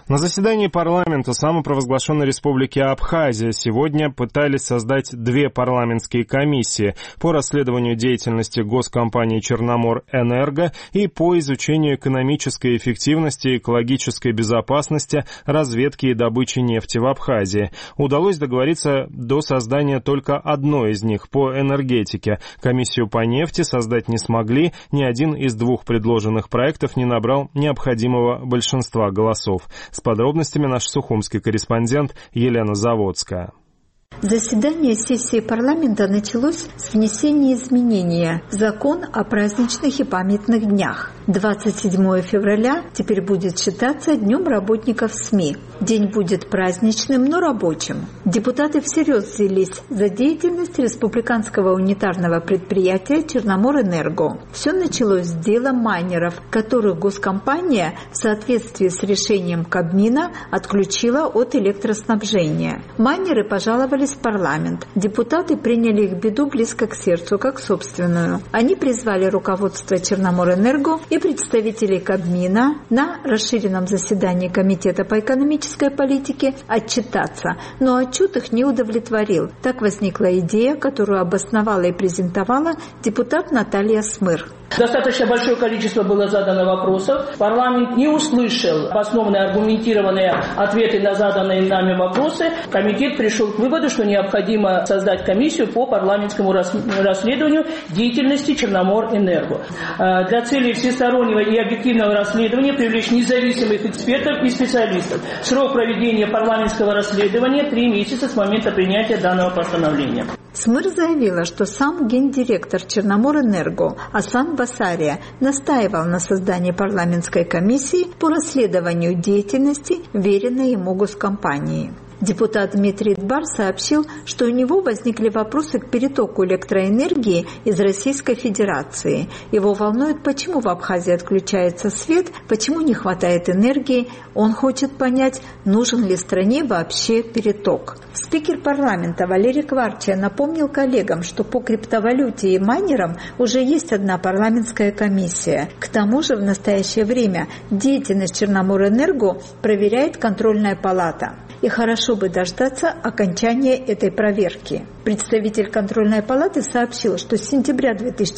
На заседании парламента самопровозглашенной республики Абхазия сегодня пытались создать две парламентские комиссии по расследованию деятельности госкомпании «Черноморэнерго» и по изучению экономической эффективности и экологической безопасности разведки и добычи нефти в Абхазии. Удалось договориться до создания только одной из них по энергетике. Комиссию по нефти создать не смогли, ни один из двух предложенных проектов не набрал необходимого большинства голосов. С подробностями наш сухумский корреспондент Елена Заводская. Заседание сессии парламента началось с внесения изменения в закон о праздничных и памятных днях. 27 февраля теперь будет считаться Днем работников СМИ. День будет праздничным, но рабочим. Депутаты всерьез взялись за деятельность республиканского унитарного предприятия «Черноморэнерго». Все началось с дела майнеров, которых госкомпания в соответствии с решением Кабмина отключила от электроснабжения. Майнеры пожаловались в парламент. Депутаты приняли их беду близко к сердцу, как собственную. Они призвали руководство «Черноморэнерго» и представителей Кабмина на расширенном заседании Комитета по экономической политике отчитаться, но отчет их не удовлетворил. Так возникла идея, которую обосновала и презентовала депутат Наталья Смыр. Достаточно большое количество было задано вопросов. Парламент не услышал основные аргументированные ответы на заданные нами вопросы. Комитет пришел к выводу, что необходимо создать комиссию по парламентскому расследованию деятельности Черноморэнерго. Для целей всестороннего и объективного расследования привлечь независимых экспертов и специалистов. Срок проведения парламентского расследования 3 месяца с момента принятия данного постановления. Смыр заявила, что сам гендиректор Черноморэнерго Асан Басария настаивал на создании парламентской комиссии по расследованию деятельности веренной ему госкомпании. Депутат Дмитрий Дбар сообщил, что у него возникли вопросы к перетоку электроэнергии из Российской Федерации. Его волнует, почему в Абхазии отключается свет, почему не хватает энергии. Он хочет понять, нужен ли стране вообще переток. Спикер парламента Валерий Кварчия напомнил коллегам, что по криптовалюте и майнерам уже есть одна парламентская комиссия. К тому же в настоящее время деятельность Черноморэнерго проверяет контрольная палата. И хорошо бы дождаться окончания этой проверки. Представитель контрольной палаты сообщил, что с сентября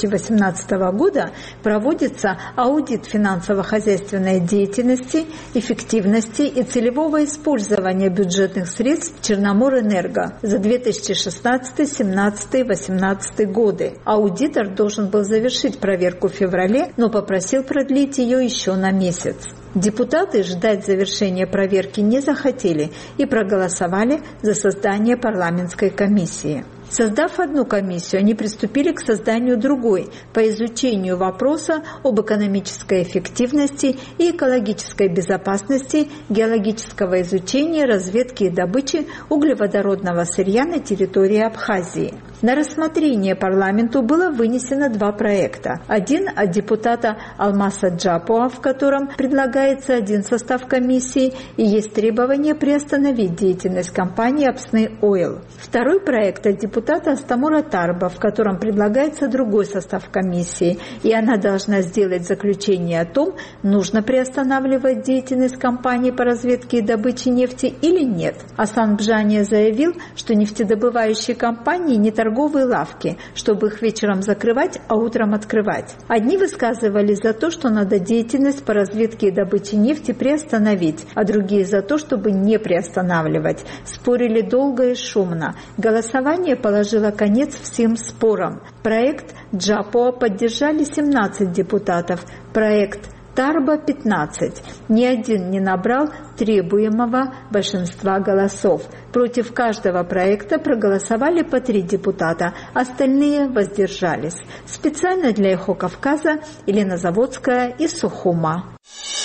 2018 года проводится аудит финансово-хозяйственной деятельности, эффективности и целевого использования бюджетных средств Черноморэнерго за 2016, 2017 и 2018 годы. Аудитор должен был завершить проверку в феврале, но попросил продлить ее еще на месяц. Депутаты ждать завершения проверки не захотели и проголосовали за создание парламентской комиссии. Создав одну комиссию, они приступили к созданию другой по изучению вопроса об экономической эффективности и экологической безопасности геологического изучения, разведки и добычи углеводородного сырья на территории Абхазии. На рассмотрение парламенту было вынесено 2 проекта. Один от депутата Алмаса Джапуа, в котором предлагается один состав комиссии и есть требование приостановить деятельность компании «Апсны Ойл». Второй проект от депутата Астамура Тарба, в котором предлагается другой состав комиссии, и она должна сделать заключение о том, нужно приостанавливать деятельность компании по разведке и добыче нефти или нет. Асан Бжания заявил, что нефтедобывающие компании не торговые лавки, чтобы их вечером закрывать, а утром открывать. Одни высказывались за то, что надо деятельность по разведке и добыче нефти приостановить, а другие за то, чтобы не приостанавливать. Спорили долго и шумно. Голосование положило конец всем спорам. Проект Джапуа поддержали 17 депутатов, проект Тарба 15. Ни один не набрал требуемого большинства голосов. Против каждого проекта проголосовали по 3 депутата, остальные воздержались. Специально для Эхо Кавказа Елена Заводская из Сухума.